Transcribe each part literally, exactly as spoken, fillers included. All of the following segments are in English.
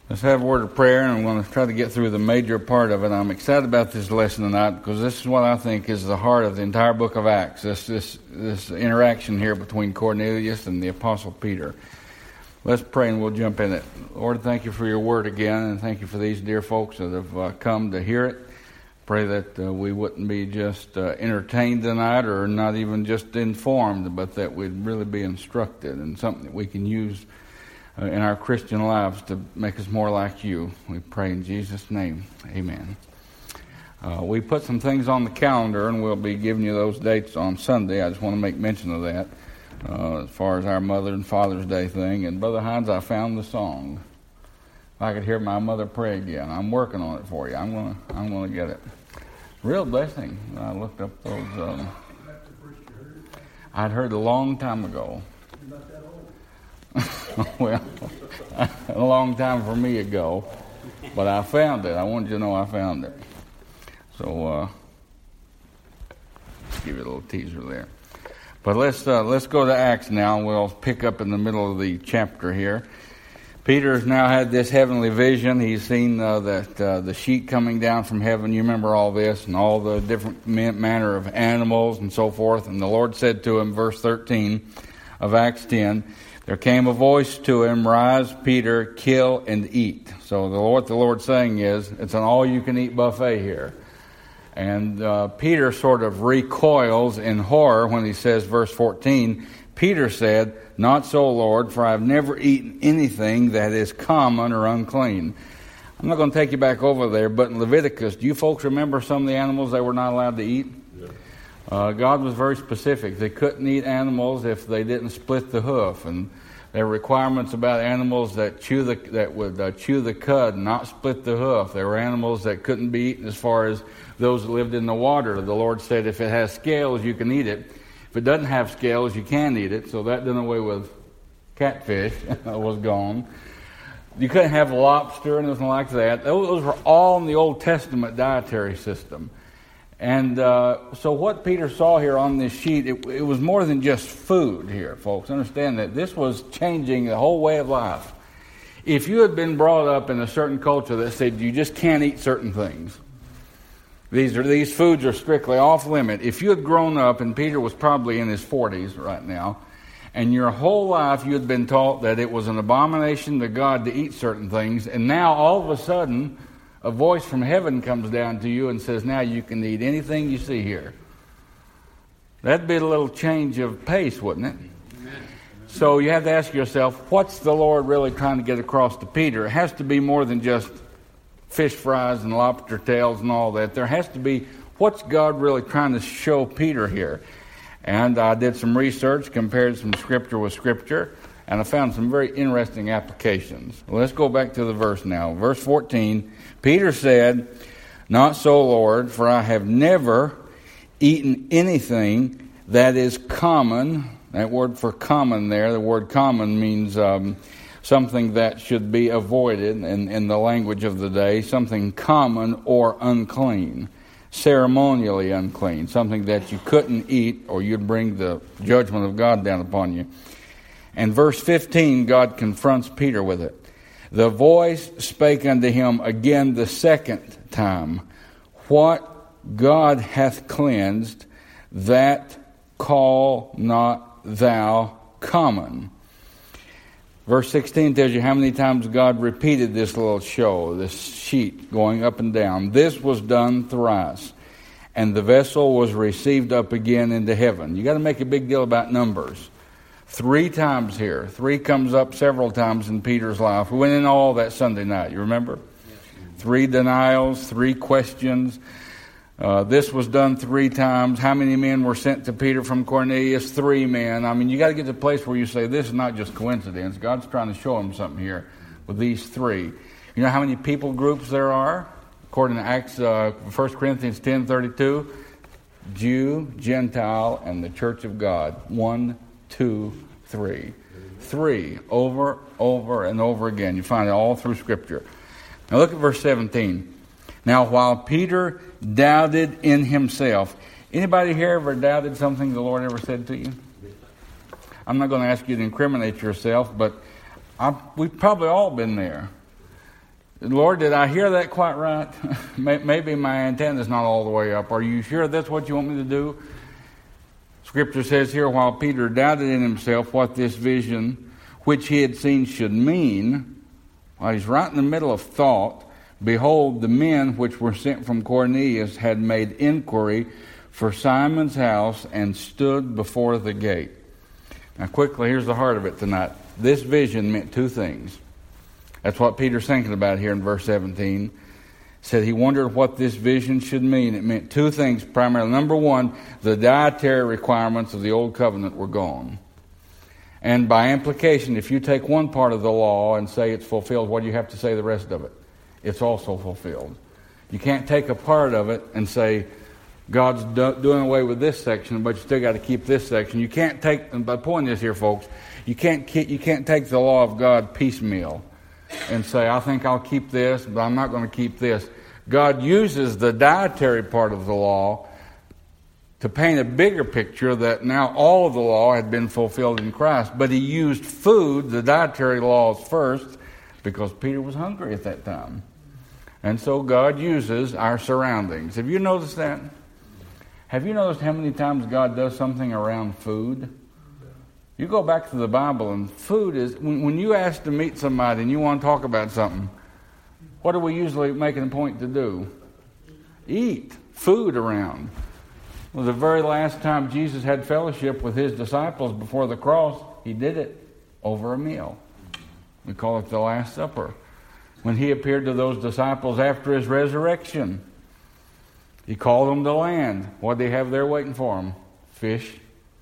Let's have a word of prayer, and I'm going to try to get through the major part of it. I'm excited about this lesson tonight because this is what I think is the heart of the entire book of Acts, this this, this interaction here between Cornelius and the Apostle Peter. Let's pray and we'll jump in it. Lord, thank you for your word again, and thank you for these dear folks that have uh, come to hear it. Pray that uh, we wouldn't be just uh, entertained tonight or not even just informed, but that we'd really be instructed and something that we can use Uh, in our Christian lives to make us more like you. We pray in Jesus' name. Amen. Uh, we put some things on the calendar, and we'll be giving you those dates on Sunday. I just want to make mention of that uh, as far as our Mother and Father's Day thing. And Brother Hines, I found the song. If I could hear my mother pray again. I'm working on it for you. I'm going to I'm going to get it. Real blessing. I looked up those. Um, I'd heard a long time ago. Well, a long time for me ago, but I found it. I wanted you to know I found it. So, uh, let's give you a little teaser there. But let's uh, let's go to Acts now. We'll pick up in the middle of the chapter here. Peter's now had this heavenly vision. He's seen uh, that uh, the sheet coming down from heaven. You remember all this and all the different manner of animals and so forth. And the Lord said to him, verse thirteen of Acts ten. There came a voice to him, "Rise, Peter, kill and eat." So the, what the Lord's saying is, it's an all-you-can-eat buffet here. And uh, Peter sort of recoils in horror when he says, verse fourteen, Peter said, "Not so, Lord, for I have never eaten anything that is common or unclean." I'm not going to take you back over there, but in Leviticus, do you folks remember some of the animals they were not allowed to eat? Yeah. Uh, God was very specific. They couldn't eat animals if they didn't split the hoof, and there were requirements about animals that chew the that would uh, chew the cud, not split the hoof. There were animals that couldn't be eaten as far as those that lived in the water. The Lord said, if it has scales, you can eat it. If it doesn't have scales, you can't eat it. So that done away with catfish. Was gone. You couldn't have lobster and anything like that. Those were all in the Old Testament dietary system. And uh, so what Peter saw here on this sheet, it, it was more than just food here, folks. Understand that this was changing the whole way of life. If you had been brought up in a certain culture that said you just can't eat certain things, these are these foods are strictly off limit. If you had grown up, and Peter was probably in his forties right now, and your whole life you had been taught that it was an abomination to God to eat certain things, and now all of a sudden a voice from heaven comes down to you and says, now you can eat anything you see here. That'd be a little change of pace, wouldn't it? Amen. So you have to ask yourself, what's the Lord really trying to get across to Peter? It has to be more than just fish fries and lobster tails and all that. There has to be, what's God really trying to show Peter here? And I did some research, compared some scripture with scripture, and I found some very interesting applications. Well, let's go back to the verse now. Verse fourteen, Peter said, "Not so, Lord, for I have never eaten anything that is common." That word for common there, the word common means um, something that should be avoided in, in the language of the day, something common or unclean, ceremonially unclean, something that you couldn't eat or you'd bring the judgment of God down upon you. And verse fifteen, God confronts Peter with it. The voice spake unto him again the second time, "What God hath cleansed, that call not thou common." Verse sixteen tells you how many times God repeated this little show, this sheet going up and down. This was done thrice, and the vessel was received up again into heaven. You got to make a big deal about numbers. Three times here. Three comes up several times in Peter's life. We went in all that Sunday night, you remember? Yes. Three denials, three questions. Uh, this was done three times. How many men were sent to Peter from Cornelius? Three men. I mean, you got to get to the place where you say, this is not just coincidence. God's trying to show him something here with these three. You know how many people groups there are? According to Acts, uh, First Corinthians ten thirty-two, Jew, Gentile, and the church of God. One, two, three. Three, over, over, and over again. You find it all through Scripture. Now look at verse seventeen. Now while Peter doubted in himself. Anybody here ever doubted something the Lord ever said to you? I'm not going to ask you to incriminate yourself, but I've, we've probably all been there. Lord, did I hear that quite right? Maybe my antenna's not all the way up. Are you sure that's what you want me to do? Scripture says here, while Peter doubted in himself what this vision, which he had seen, should mean, while he's right in the middle of thought, behold, the men which were sent from Cornelius had made inquiry for Simon's house and stood before the gate. Now quickly, here's the heart of it tonight. This vision meant two things. That's what Peter's thinking about here in verse seventeen. Said he wondered what this vision should mean. It meant two things primarily. Number one, the dietary requirements of the old covenant were gone. And by implication, if you take one part of the law and say it's fulfilled, what do you have to say the rest of it? It's also fulfilled. You can't take a part of it and say, God's do- doing away with this section, but you still got to keep this section. You can't take, and the point is here, folks, you can't keep, you can't take the law of God piecemeal and say, I think I'll keep this, but I'm not going to keep this. God uses the dietary part of the law to paint a bigger picture that now all of the law had been fulfilled in Christ. But he used food, the dietary laws first, because Peter was hungry at that time. And so God uses our surroundings. Have you noticed that? Have you noticed how many times God does something around food? You go back to the Bible and food is, when, when you ask to meet somebody and you want to talk about something, what are we usually making a point to do? Eat food around. Well, the very last time Jesus had fellowship with his disciples before the cross, he did it over a meal. We call it the Last Supper. When he appeared to those disciples after his resurrection, he called them to land. What did they have there waiting for them? Fish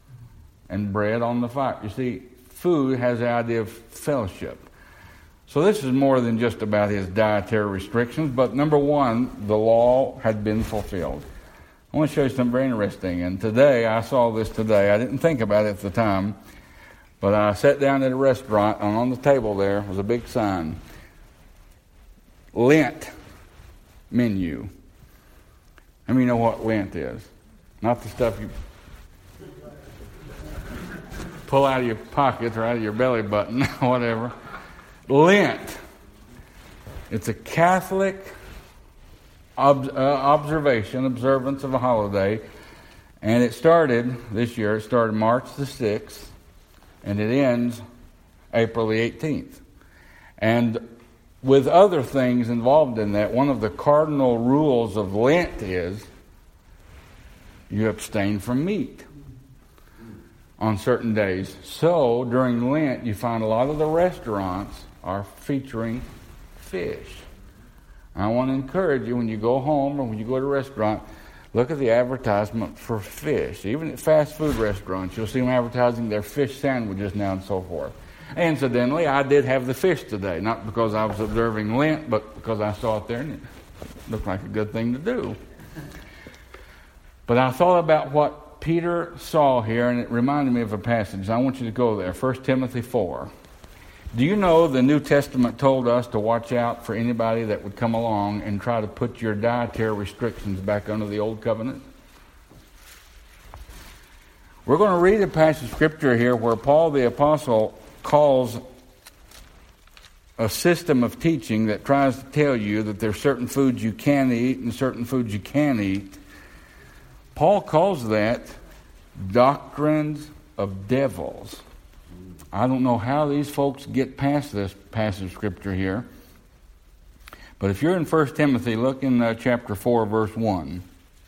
and bread on the fire. You see, food has the idea of fellowship. So this is more than just about his dietary restrictions, but number one, the law had been fulfilled. I want to show you something very interesting, and today, I saw this today. I didn't think about it at the time, but I sat down at a restaurant, and on the table there was a big sign, Lent menu. How many know what Lent is? Not the stuff you pull out of your pocket or out of your belly button, whatever. Lent. It's a Catholic ob- uh, observation, observance of a holiday. And it started this year, it started March the sixth, and it ends April the eighteenth. And with other things involved in that, one of the cardinal rules of Lent is you abstain from meat on certain days. So during Lent, you find a lot of the restaurants are featuring fish. I want to encourage you, when you go home or when you go to a restaurant, look at the advertisement for fish. Even at fast food restaurants, you'll see them advertising their fish sandwiches now and so forth. Incidentally, I did have the fish today, not because I was observing Lent, but because I saw it there and it looked like a good thing to do. But I thought about what Peter saw here, and it reminded me of a passage. I want you to go there, First Timothy four. Do you know the New Testament told us to watch out for anybody that would come along and try to put your dietary restrictions back under the Old Covenant? We're going to read a passage of Scripture here where Paul the Apostle calls a system of teaching that tries to tell you that there's certain foods you can eat and certain foods you can't eat. Paul calls that doctrines of devils. I don't know how these folks get past this passage of Scripture here. But if you're in First Timothy, look in uh, chapter four, verse one.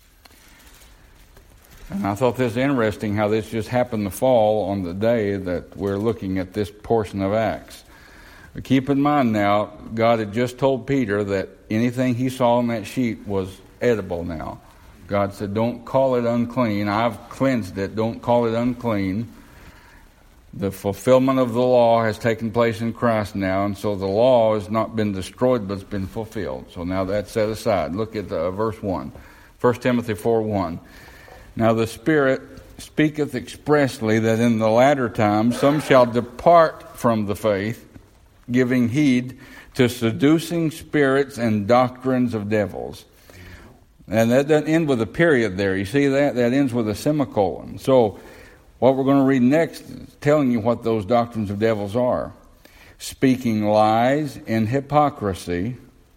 And I thought this interesting how this just happened to fall on the day that we're looking at this portion of Acts. But keep in mind now, God had just told Peter that anything he saw on that sheet was edible now. God said, don't call it unclean. I've cleansed it. Don't call it unclean. The fulfillment of the law has taken place in Christ now, and so the law has not been destroyed, but it's been fulfilled. So now that's set aside. Look at uh, verse one. First Timothy four one. Now the Spirit speaketh expressly that in the latter time some shall depart from the faith, giving heed to seducing spirits and doctrines of devils. And that doesn't end with a period there. You see that? That ends with a semicolon. So what we're going to read next is telling you what those doctrines of devils are. Speaking lies in hypocrisy,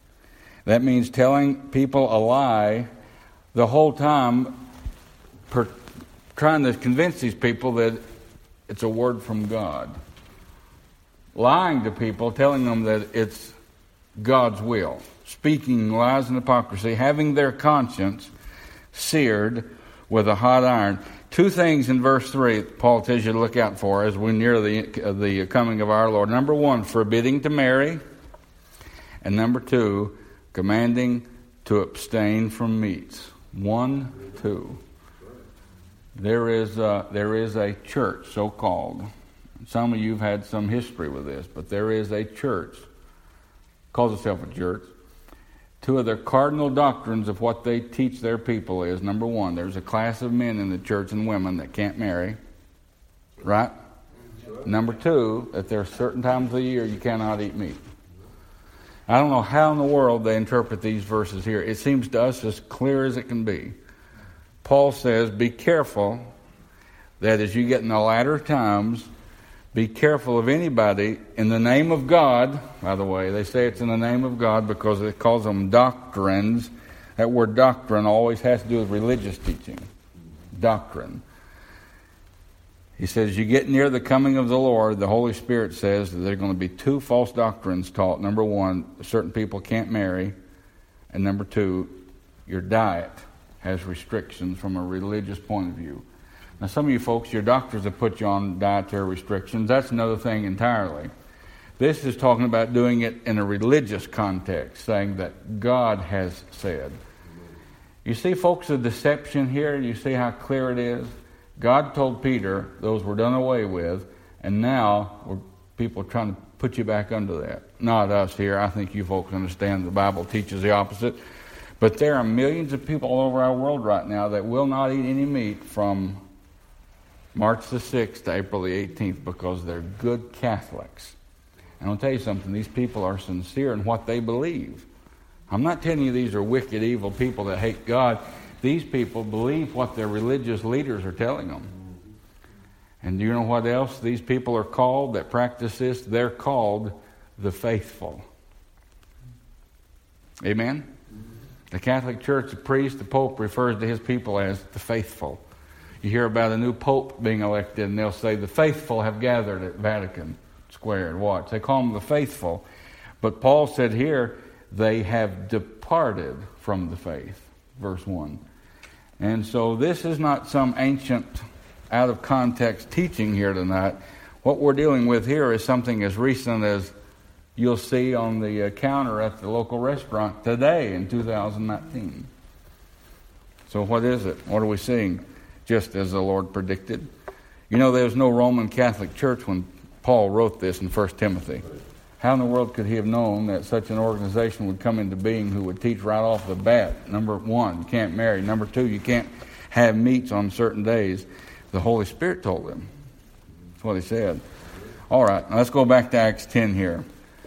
That means telling people a lie the whole time, per, trying to convince these people that it's a word from God. Lying to people, telling them that it's God's will. Speaking lies and hypocrisy, having their conscience seared with a hot iron. Two things in verse three Paul tells you to look out for as we near the, the coming of our Lord. Number one, forbidding to marry. And number two, commanding to abstain from meats. One, two. There is a, there is a church, so-called. Some of you have had some history with this, but there is a church, calls itself a church. Two of their cardinal doctrines of what they teach their people is, number one, there's a class of men in the church and women that can't marry. Right? Number two, that there are certain times of the year you cannot eat meat. I don't know how in the world they interpret these verses here. It seems to us as clear as it can be. Paul says, be careful that as you get in the latter times, be careful of anybody in the name of God. By the way, they say it's in the name of God because it calls them doctrines. That word doctrine always has to do with religious teaching. Doctrine. He says, you get near the coming of the Lord, the Holy Spirit says that there are going to be two false doctrines taught. Number one, certain people can't marry. And number two, your diet has restrictions from a religious point of view. Now, some of you folks, your doctors have put you on dietary restrictions. That's another thing entirely. This is talking about doing it in a religious context, saying that God has said. You see, folks, the deception here, you see how clear it is? God told Peter those were done away with, and now we're, people are trying to put you back under that. Not us here. I think you folks understand the Bible teaches the opposite. But there are millions of people all over our world right now that will not eat any meat from March the sixth to April the eighteenth because they're good Catholics. And I'll tell you something, these people are sincere in what they believe. I'm not telling you these are wicked, evil people that hate God. These people believe what their religious leaders are telling them. And do you know what else these people are called that practice this? They're called the faithful. Amen? The Catholic Church, the priest, the Pope refers to his people as the faithful. You hear about a new Pope being elected, and they'll say, the faithful have gathered at Vatican Square and watch. They call them the faithful. But Paul said here, they have departed from the faith. Verse one. And so this is not some ancient, out-of-context teaching here tonight. What we're dealing with here is something as recent as you'll see on the uh, counter at the local restaurant today in two thousand nineteen. So what is it? What are we seeing? Just as the Lord predicted. You know, there was no Roman Catholic Church when Paul wrote this in First Timothy. How in the world could he have known that such an organization would come into being who would teach right off the bat? Number one, you can't marry. Number two, you can't have meats on certain days. The Holy Spirit told him. That's what he said. All right, now let's go back to Acts ten here.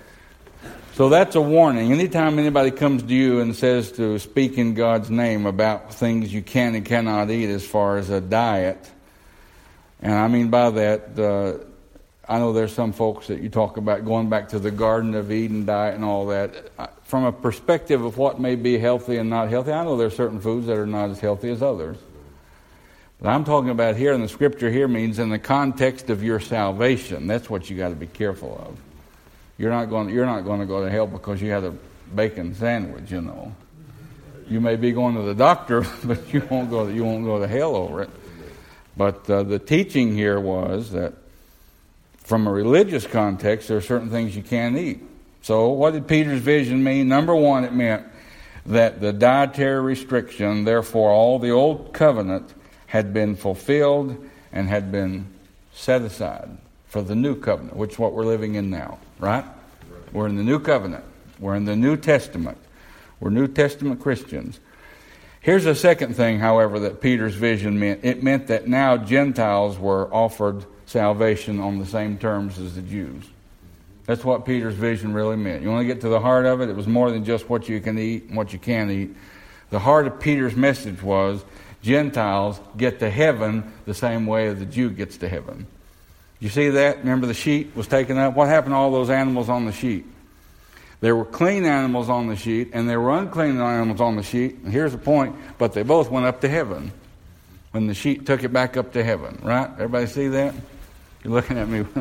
So that's a warning. Anytime anybody comes to you and says to speak in God's name about things you can and cannot eat as far as a diet, and I mean by that, uh, I know there's some folks that you talk about going back to the Garden of Eden diet and all that. From a perspective of what may be healthy and not healthy, I know there are certain foods that are not as healthy as others. But I'm talking about here, and the scripture here means in the context of your salvation. That's what you got to be careful of. You're not going. You're not going to go to hell because you had a bacon sandwich. You know, you may be going to the doctor, but you won't go. You won't go to hell over it. But uh, the teaching here was that, from a religious context, there are certain things you can't eat. So, what did Peter's vision mean? Number one, it meant that the dietary restriction, therefore, all the old covenant, had been fulfilled and had been set aside for the new covenant, which is what we're living in now. Right? We're in the new covenant. We're in the New Testament. We're New Testament Christians. Here's a second thing, however, that Peter's vision meant. It meant that now Gentiles were offered salvation on the same terms as the Jews. That's what Peter's vision really meant. You want to get to the heart of it? It was more than just what you can eat and what you can't eat. The heart of Peter's message was Gentiles get to heaven the same way the Jew gets to heaven. You see that? Remember the sheet was taken up? What happened to all those animals on the sheet? There were clean animals on the sheet, and there were unclean animals on the sheet. And here's the point, but they both went up to heaven when the sheet took it back up to heaven, right? Everybody see that? You're looking at me.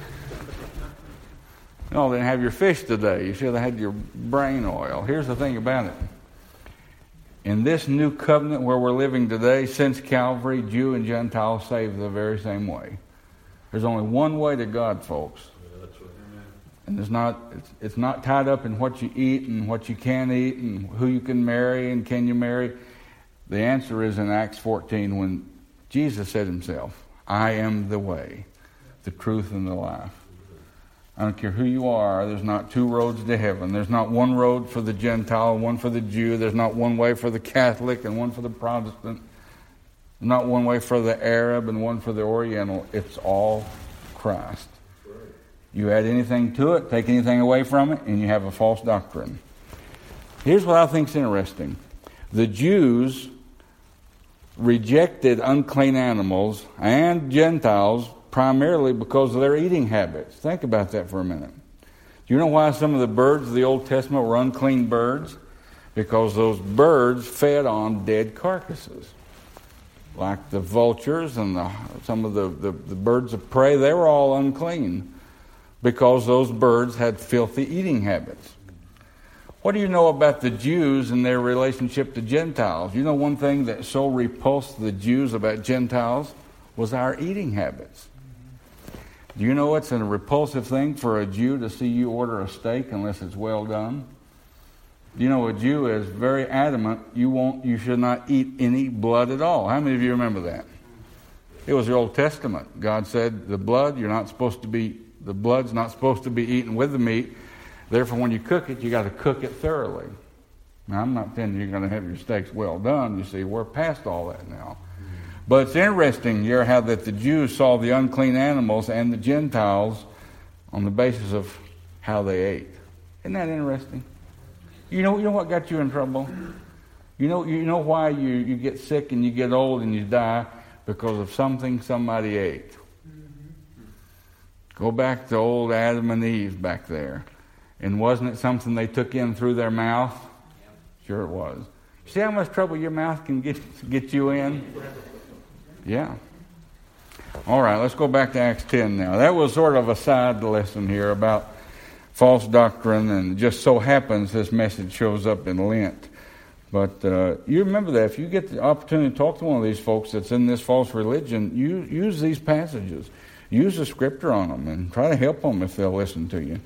No, they didn't have your fish today. You should have had your brain oil. Here's the thing about it. In this new covenant where we're living today, since Calvary, Jew and Gentile saved the very same way. There's only one way to God, folks. And it's not it's, it's not tied up in what you eat and what you can't eat and who you can marry and can you marry. The answer is in Acts fourteen when Jesus said himself, I am the way, the truth, and the life. I don't care who you are, there's not two roads to heaven. There's not one road for the Gentile and one for the Jew. There's not one way for the Catholic and one for the Protestant. Not one way for the Arab and one for the Oriental. It's all Christ. You add anything to it, take anything away from it, and you have a false doctrine. Here's what I think is interesting. The Jews rejected unclean animals and Gentiles primarily because of their eating habits. Think about that for a minute. Do you know why some of the birds of the Old Testament were unclean birds? Because those birds fed on dead carcasses. Like the vultures and the, some of the, the, the birds of prey, they were all unclean because those birds had filthy eating habits. What do you know about the Jews and their relationship to Gentiles? You know one thing that so repulsed the Jews about Gentiles was our eating habits. Do you know it's a repulsive thing for a Jew to see you order a steak unless it's well done? You know, a Jew is very adamant you won't, you should not eat any blood at all. How many of you remember that? It was the Old Testament. God said the blood, you're not supposed to be, the blood's not supposed to be eaten with the meat. Therefore, when you cook it, you got to cook it thoroughly. Now, I'm not saying you're going to have your steaks well done. You see, we're past all that now. But it's interesting here how that the Jews saw the unclean animals and the Gentiles on the basis of how they ate. Isn't that interesting? You know, you know what got you in trouble? You know, you know why you, you get sick and you get old and you die? Because of something somebody ate. Go back to old Adam and Eve back there. And wasn't it something they took in through their mouth? Sure it was. See how much trouble your mouth can get get you in? Yeah. All right, let's go back to Acts ten now. That was sort of a side lesson here about false doctrine, and it just so happens this message shows up in Lent. But uh, you remember that if you get the opportunity to talk to one of these folks that's in this false religion, you use these passages. Use the scripture on them and try to help them if they'll listen to you.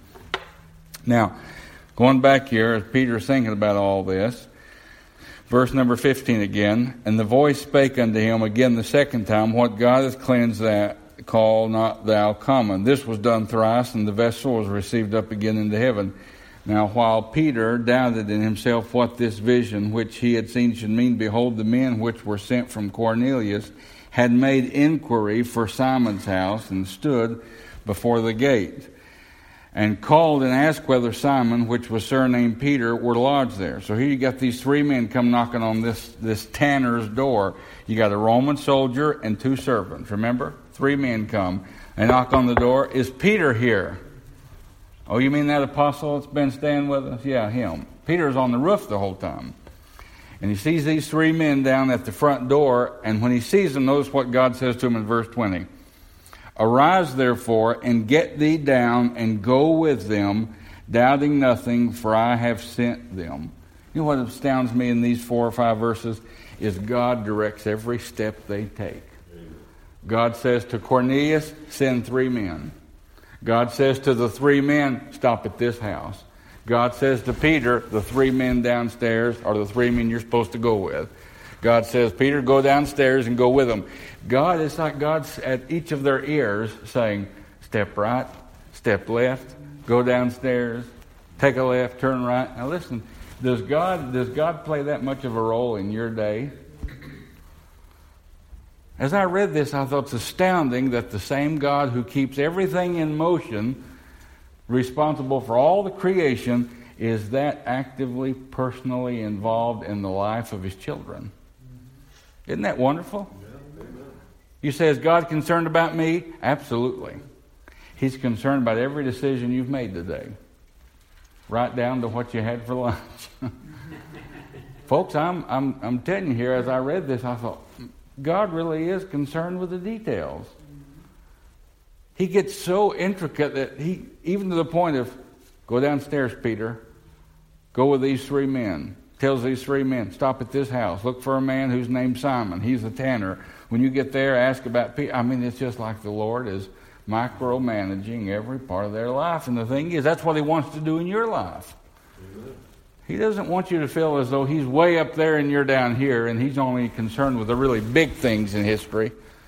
Now, going back here, as Peter's thinking about all this, verse number fifteen again, and the voice spake unto him again the second time, what God hath cleansed, that call not thou common. This was done thrice, and the vessel was received up again into heaven. Now, while Peter doubted in himself what this vision which he had seen should mean, behold, the men which were sent from Cornelius had made inquiry for Simon's house, and stood before the gate, and called and asked whether Simon, which was surnamed Peter, were lodged there. So here you got these three men come knocking on this, this tanner's door. You got a Roman soldier and two servants. Remember? Three men come. They knock on the door. Is Peter here? Oh, you mean that apostle that's been staying with us? Yeah, him. Peter's on the roof the whole time. And he sees these three men down at the front door. And when he sees them, notice what God says to him in verse twenty. Arise, therefore, and get thee down, and go with them, doubting nothing, for I have sent them. You know what astounds me in these four or five verses? Is God directs every step they take. God says to Cornelius, send three men. God says to the three men, stop at this house. God says to Peter, the three men downstairs are the three men you're supposed to go with. God says, Peter, go downstairs and go with them. God, it's like God's at each of their ears saying, step right, step left, go downstairs, take a left, turn right. Now listen, does God, does God play that much of a role in your day? As I read this, I thought it's astounding that the same God who keeps everything in motion, responsible for all the creation, is that actively, personally involved in the life of his children. Isn't that wonderful? You say, is God concerned about me? Absolutely. He's concerned about every decision you've made today. right down to what you had for lunch. Folks, I'm, I'm, I'm telling you here, as I read this, I thought, God really is concerned with the details. He gets so intricate that he, even to the point of, go downstairs, Peter, go with these three men. Tells these three men, stop at this house. Look for a man who's named Simon. He's a tanner. When you get there, ask about Peter. I mean, it's just like the Lord is micromanaging every part of their life. And the thing is, that's what he wants to do in your life. Amen. He doesn't want you to feel as though he's way up there and you're down here, and he's only concerned with the really big things in history.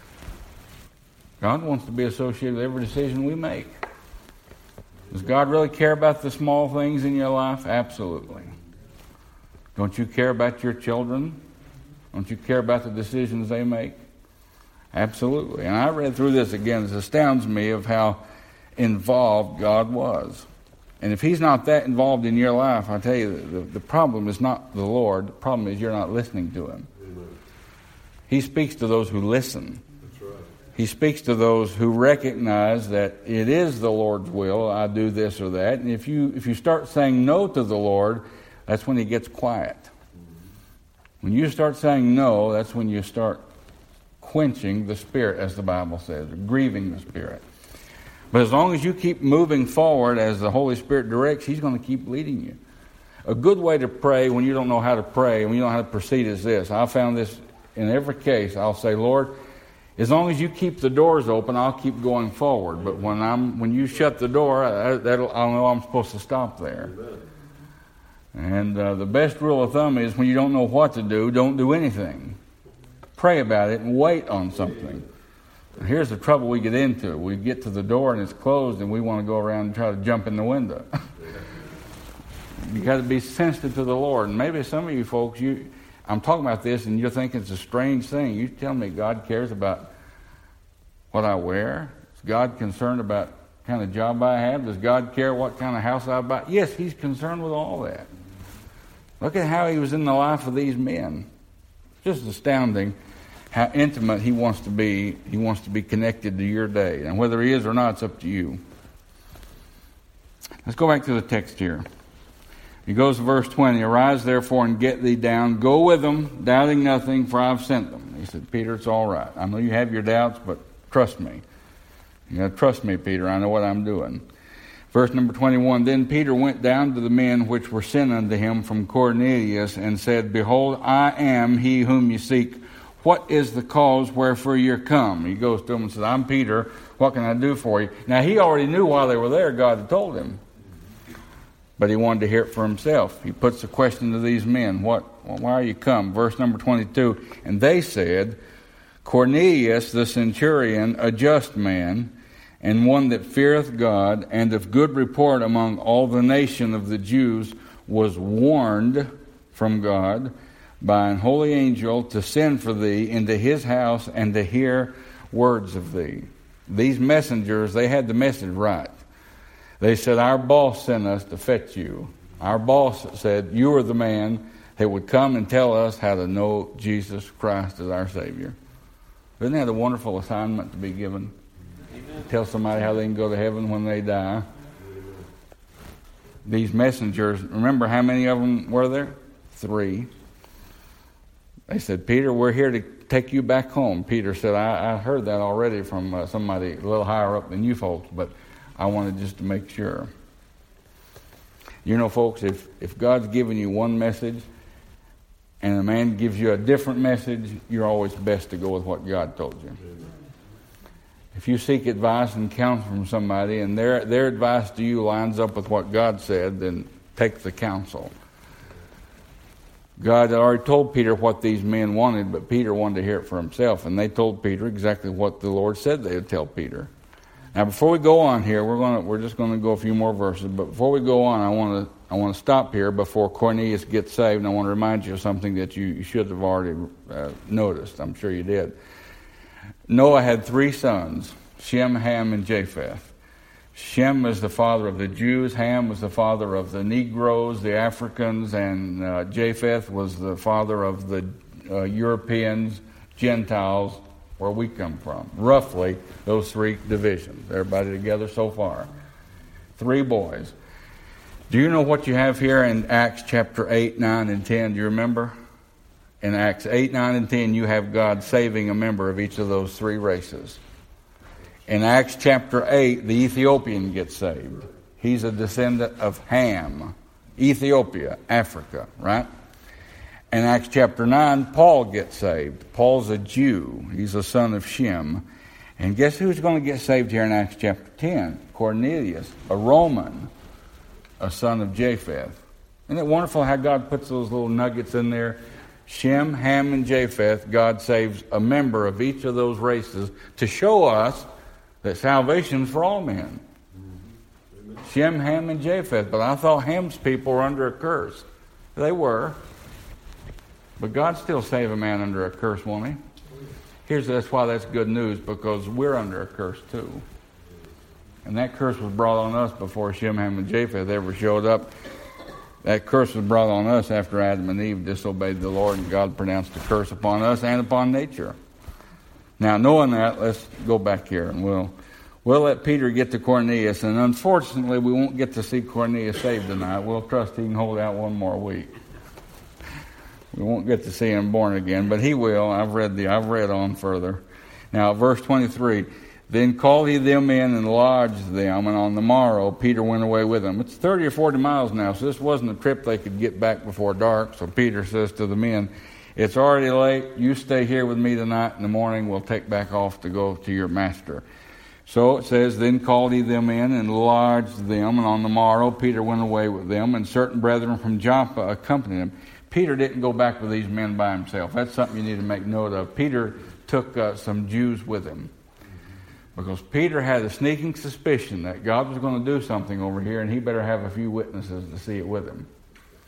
God wants to be associated with every decision we make. Does God really care about the small things in your life? Absolutely. Don't you care about your children? Don't you care about the decisions they make? Absolutely. And I read through this again. It astounds me of how involved God was. And if he's not that involved in your life, I tell you, the, the problem is not the Lord. The problem is you're not listening to him. Amen. He speaks to those who listen. That's right. He speaks to those who recognize that it is the Lord's will, I do this or that. And if you if you start saying no to the Lord, that's when he gets quiet. When you start saying no, that's when you start quenching the Spirit, as the Bible says, or grieving the Spirit. But as long as you keep moving forward as the Holy Spirit directs, he's going to keep leading you. A good way to pray when you don't know how to pray, when you don't know how to proceed, is this. I found this in every case. I'll say, Lord, as long as you keep the doors open, I'll keep going forward. But when I'm when you shut the door, I, that'll, I'll know I'm supposed to stop there. And uh, the best rule of thumb is when you don't know what to do, don't do anything. Pray about it and wait on something. And here's the trouble we get into. We get to the door and it's closed and we want to go around and try to jump in the window. You got to be sensitive to the Lord. And maybe some of you folks, you, I'm talking about this and you're thinking it's a strange thing. You tell me God cares about what I wear? Is God concerned about what kind of job I have? Does God care what kind of house I buy? Yes, he's concerned with all that. Look at how he was in the life of these men. Just astounding how intimate he wants to be. He wants to be connected to your day. And whether he is or not, it's up to you. Let's go back to the text here. He goes to verse twenty. Arise therefore and get thee down. Go with them, doubting nothing, for I've sent them. He said, Peter, it's all right. I know you have your doubts, but trust me. You got to trust me, Peter. I know what I'm doing. Verse number twenty-one, Then Peter went down to the men which were sent unto him from Cornelius, and said, Behold, I am he whom you seek. What is the cause wherefore you're come? He goes to them and says, I'm Peter. What can I do for you? Now, he already knew while they were there, God had told him. But he wanted to hear it for himself. He puts the question to these men, What? Why are you come? Verse number twenty-two, And they said, Cornelius the centurion, a just man, and one that feareth God, and of good report among all the nation of the Jews, was warned from God by an holy angel to send for thee into his house and to hear words of thee. These messengers, they had the message right. They said, our boss sent us to fetch you. Our boss said, you are the man that would come and tell us how to know Jesus Christ as our Savior. Isn't that a wonderful assignment to be given? Amen. Tell somebody how they can go to heaven when they die. Amen. These messengers, remember how many of them were there? Three. They said, Peter, we're here to take you back home. Peter said, I, I heard that already from uh, somebody a little higher up than you folks, but I wanted just to make sure. You know, folks, if, if God's given you one message and a man gives you a different message, you're always best to go with what God told you. Amen. If you seek advice and counsel from somebody and their their advice to you lines up with what God said, then take the counsel. God had already told Peter what these men wanted, but Peter wanted to hear it for himself, and they told Peter exactly what the Lord said they would tell Peter. Now, before we go on here, we're going to, we're just going to go a few more verses. But before we go on, I want to I want to stop here before Cornelius gets saved, and I want to remind you of something that you, you should have already uh, noticed. I'm sure you did. Noah had three sons: Shem, Ham, and Japheth. Shem was the father of the Jews. Ham was the father of the Negroes, the Africans, and uh, Japheth was the father of the uh, Europeans, Gentiles, where we come from. Roughly, those three divisions. Everybody together so far. Three boys. Do you know what you have here in Acts chapter eight, nine, and ten? Do you remember? In Acts eight, nine, and ten, you have God saving a member of each of those three races. In Acts chapter eight, the Ethiopian gets saved. He's a descendant of Ham, Ethiopia, Africa, right? In Acts chapter nine, Paul gets saved. Paul's a Jew. He's a son of Shem. And guess who's going to get saved here in Acts chapter ten? Cornelius, a Roman, a son of Japheth. Isn't it wonderful how God puts those little nuggets in there? Shem, Ham, and Japheth, God saves a member of each of those races to show us that salvation is for all men. Mm-hmm. Shem, Ham, and Japheth. But I thought Ham's people were under a curse. They were. But God still saved a man under a curse, won't he? Here's that's why that's good news, because we're under a curse too. And that curse was brought on us before Shem, Ham, and Japheth ever showed up. That curse was brought on us after Adam and Eve disobeyed the Lord, and God pronounced a curse upon us and upon nature. Now, knowing that, let's go back here, and we'll we'll let Peter get to Cornelius. And unfortunately, we won't get to see Cornelius saved tonight. We'll trust he can hold out one more week. We won't get to see him born again, but he will. I've read the I've read on further. Now, verse twenty-three. Then called he them in and lodged them, and on the morrow Peter went away with them. It's thirty or forty miles now, so this wasn't a trip they could get back before dark. So Peter says to the men, it's already late. You stay here with me tonight. In the morning we'll take back off to go to your master. So it says, then called he them in and lodged them, and on the morrow Peter went away with them, and certain brethren from Joppa accompanied him. Peter didn't go back with these men by himself. That's something you need to make note of. Peter took uh, some Jews with him. Because Peter had a sneaking suspicion that God was going to do something over here, and he better have a few witnesses to see it with him.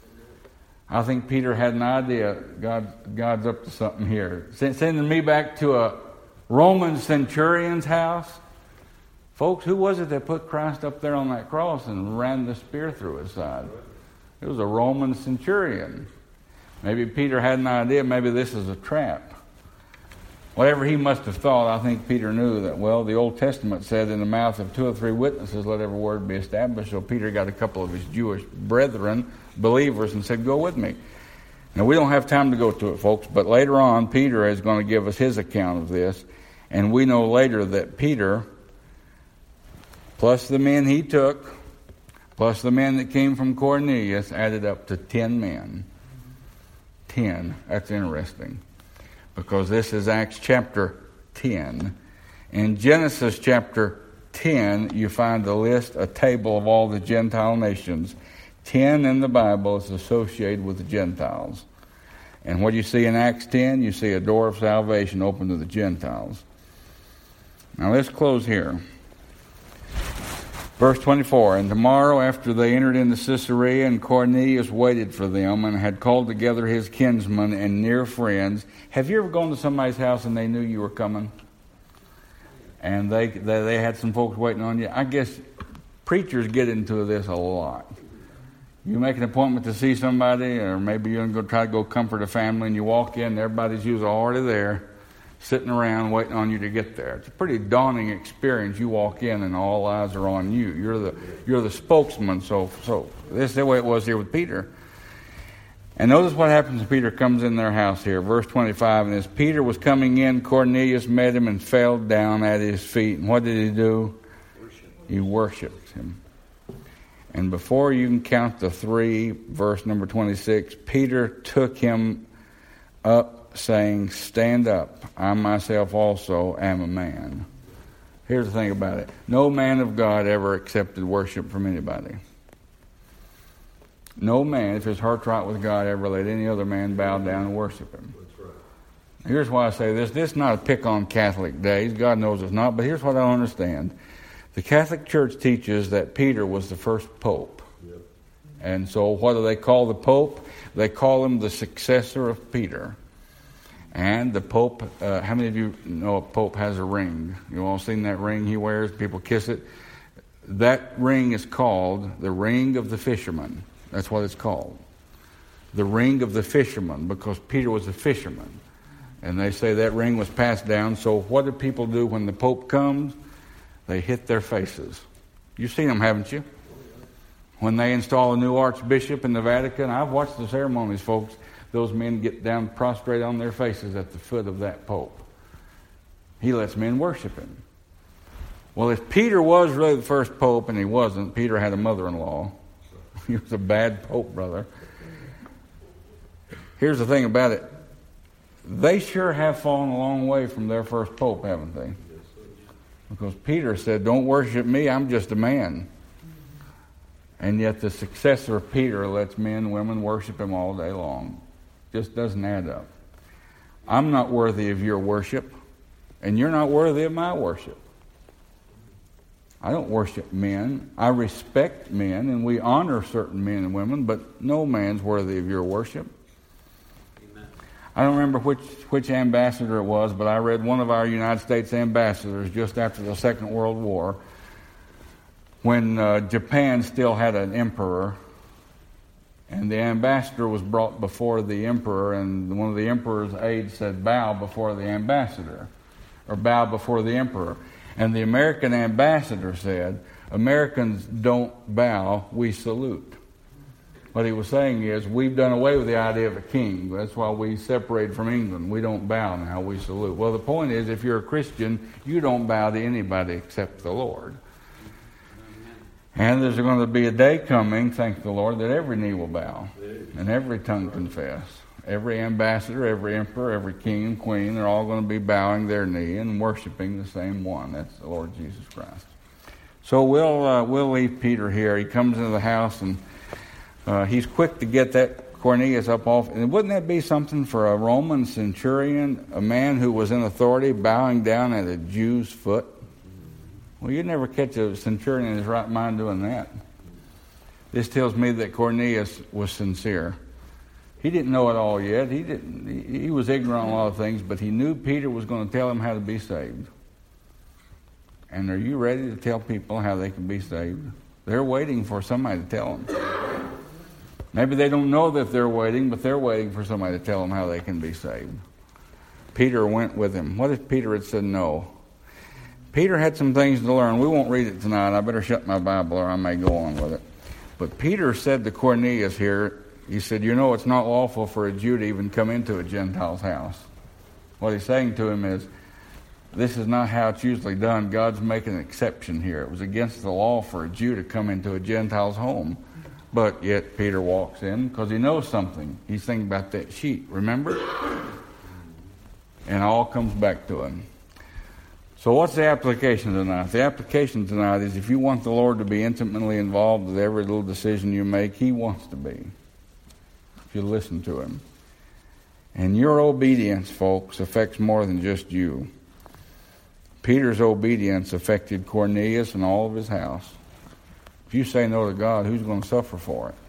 I think Peter had an idea God, God's up to something here. Sending me back to a Roman centurion's house. Folks, who was it that put Christ up there on that cross and ran the spear through his side? It was a Roman centurion. Maybe Peter had an idea, maybe this is a trap. Whatever he must have thought, I think Peter knew that, well, the Old Testament said in the mouth of two or three witnesses, let every word be established. So Peter got a couple of his Jewish brethren, believers, and said, go with me. Now, we don't have time to go to it, folks, but later on, Peter is going to give us his account of this. And we know later that Peter, plus the men he took, plus the men that came from Cornelius, added up to ten men. Ten. That's interesting. Because this is Acts chapter ten. In Genesis chapter ten, you find a list, a table of all the Gentile nations. Ten in the Bible is associated with the Gentiles. And what you see in Acts ten, you see a door of salvation open to the Gentiles. Now let's close here. Verse twenty-four, and tomorrow after they entered into Caesarea, and Cornelius waited for them, and had called together his kinsmen and near friends. Have you ever gone to somebody's house and they knew you were coming? And they they, they had some folks waiting on you? I guess preachers get into this a lot. You make an appointment to see somebody, or maybe you're going to go try to go comfort a family, and you walk in, and everybody's usually already there, sitting around waiting on you to get there. It's a pretty daunting experience. You walk in and all eyes are on you. You're the you're the spokesman. So so this is the way it was here with Peter. And notice what happens when Peter comes in their house here. Verse twenty-five, and as Peter was coming in, Cornelius met him and fell down at his feet. And what did he do? Worship. He worshipped him. And before you can count the three, verse number twenty-six, Peter took him up, saying, stand up, I myself also am a man. Here's the thing about it. No man of God ever accepted worship from anybody. No man, if his heart's right with God, ever let any other man bow down and worship him. That's right. Here's why I say this. This is not a pick on Catholic days. God knows it's not. But here's what I don't understand. The Catholic Church teaches that Peter was the first pope. Yep. And so what do they call the pope? They call him the successor of Peter. And the Pope, uh, how many of you know a Pope has a ring? You all seen that ring he wears? People kiss it. That ring is called the ring of the fisherman. That's what it's called. The ring of the fisherman, because Peter was a fisherman. And they say that ring was passed down. So what do people do when the Pope comes? They hit their faces. You've seen them, haven't you? When they install a new archbishop in the Vatican, I've watched the ceremonies, folks. Those men get down prostrate on their faces at the foot of that pope. He lets men worship him. Well, if Peter was really the first pope, and he wasn't, Peter had a mother-in-law. He was a bad pope, brother. Here's the thing about it. They sure have fallen a long way from their first pope, haven't they? Because Peter said, don't worship me, I'm just a man. And yet the successor of Peter lets men and women worship him all day long. Just doesn't add up. I'm not worthy of your worship, and you're not worthy of my worship. I don't worship men. I respect men, and we honor certain men and women, but no man's worthy of your worship. Amen. I don't remember which, which ambassador it was, but I read one of our United States ambassadors just after the Second World War, when uh, Japan still had an emperor, and the ambassador was brought before the emperor, and one of the emperor's aides said, bow before the ambassador, or bow before the emperor. And the American ambassador said, Americans don't bow, we salute. What he was saying is, we've done away with the idea of a king. That's why we separated from England. We don't bow now, we salute. Well, the point is, if you're a Christian, you don't bow to anybody except the Lord. And there's going to be a day coming, thank the Lord, that every knee will bow and every tongue confess. Every ambassador, every emperor, every king and queen, they're all going to be bowing their knee and worshiping the same one. That's the Lord Jesus Christ. So we'll uh, we'll leave Peter here. He comes into the house, and uh, he's quick to get that Cornelius up off. And wouldn't that be something for a Roman centurion, a man who was in authority, bowing down at a Jew's foot? Well, you'd never catch a centurion in his right mind doing that. This tells me that Cornelius was sincere. He didn't know it all yet. He didn't. He, he was ignorant on a lot of things, but he knew Peter was going to tell him how to be saved. And are you ready to tell people how they can be saved? They're waiting for somebody to tell them. Maybe they don't know that they're waiting, but they're waiting for somebody to tell them how they can be saved. Peter went with him. What if Peter had said no? Peter had some things to learn. We won't read it tonight. I better shut my Bible or I may go on with it. But Peter said to Cornelius here, he said, you know, it's not lawful for a Jew to even come into a Gentile's house. What he's saying to him is, this is not how it's usually done. God's making an exception here. It was against the law for a Jew to come into a Gentile's home. But yet Peter walks in because he knows something. He's thinking about that sheet, remember? And it all comes back to him. So what's the application tonight? The application tonight is if you want the Lord to be intimately involved with every little decision you make, He wants to be. If you listen to Him. And your obedience, folks, affects more than just you. Peter's obedience affected Cornelius and all of his house. If you say no to God, who's going to suffer for it?